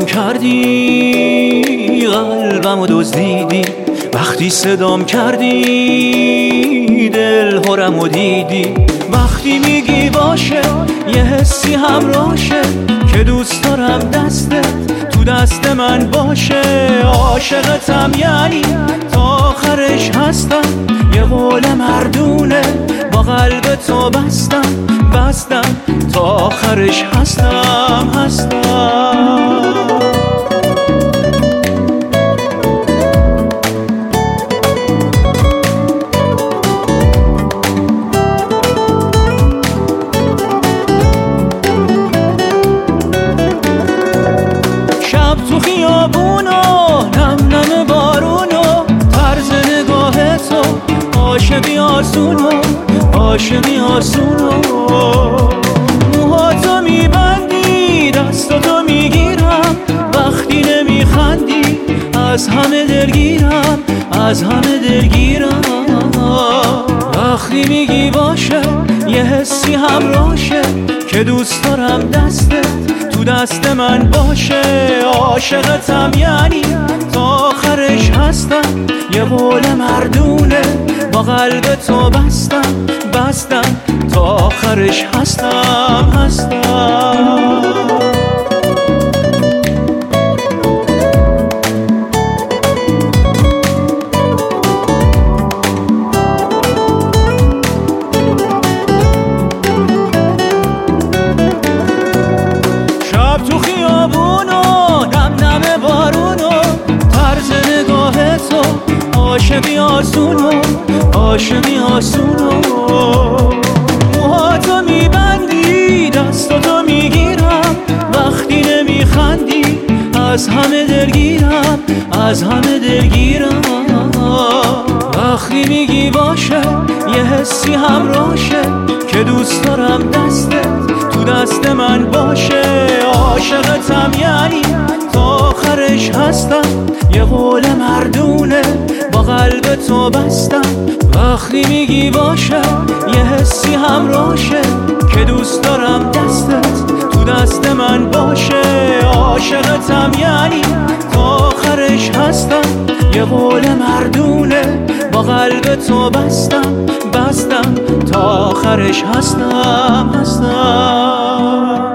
صدام کردی، قلبمو دزدیدی، وقتی صدام کردی دل هرمو دیدی. وقتی میگی باشه یه حسی همراشه که دوست دارم دستت تو دست من باشه. عاشقتم یعنی تا آخرش هستم، یه قول مردونه با قلب تو بستم تا آخرش هستم. شب تو خیابونو نم نم بارونو، طرز نگاه تو عاشقی آسونو. موهاتو میبندی دستاتو میگیرم، وقتی نمیخندی از همه دلگیرم. وقتی میگی باشه یه حسی همراشه که دوست دارم دستت تو دست من باشه. عاشقتم یعنی تا آخرش هستم، یه قول مردونه با قلب تو بستم تا آخرش هستم. شب تو خیابونو نم نم بارونو، طرز نگاه تو عاشقی آسونو. موهاتو میبندی دستاتو میگیرم، وقتی نمیخندی از همه دلگیرم. وقتی میگی باشه یه حسی همراشه که دوست دارم دستت تو دست من باشه. عاشقتم یعنی تا آخرش هستم، یه قول مردونه با قلب تو بستم. وقتی میگی باشه یه حسی همراشه که دوست دارم دستت تو دست من باشه. عاشقتم یعنی تا آخرش هستم، یه قول مردونه با قلب تو بستم تا آخرش هستم.